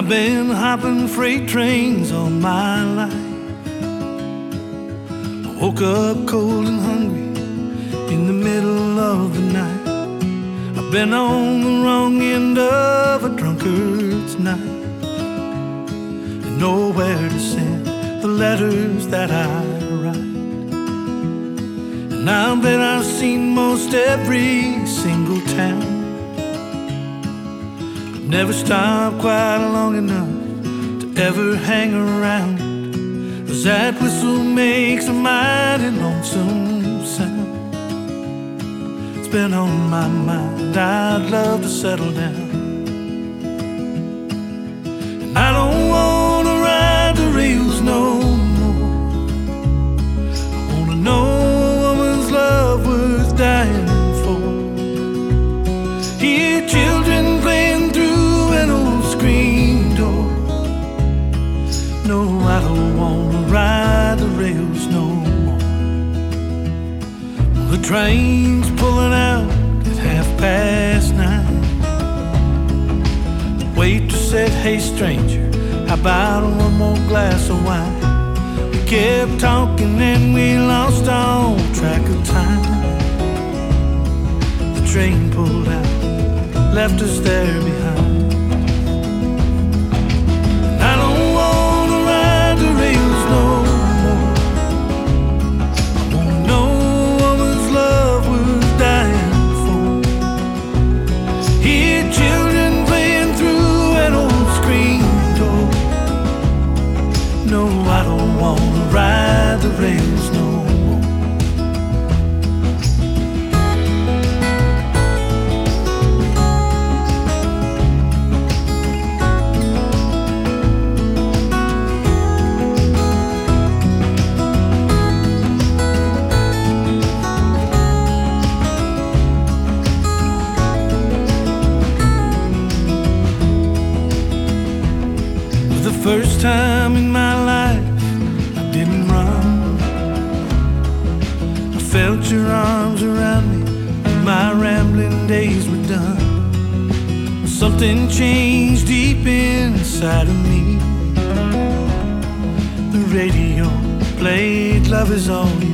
I've been hopping freight trains all my life. I woke up cold and hungry in the middle of the night. I've been on the wrong end of a drunkard's night, and nowhere to send the letters that I write. And I bet I've seen most every single town. I've never stopped quite long enough to ever hang around, 'cause that whistle makes a mighty lonesome sound. It's been on my mind, I'd love to settle down. And I don't wanna ride the rails no more. I wanna know a woman's love worth dying for. Hear children playing through an old screen door. No, I don't wanna ride the rails no more. Well, the train's pulling out at 9:30. The waitress said, "Hey stranger, how about one more glass of wine?" We kept talking and we lost all track of time. The train pulled out, left us there behind. I don't wanna ride the rails no more. I wanna know a woman's love worth dying for. Hear children playing through an old screen door. No, I don't wanna ride the rails no more. First time in my life I didn't run. I felt your arms around me when my rambling days were done. Something changed deep inside of me. The radio played "Love Is All You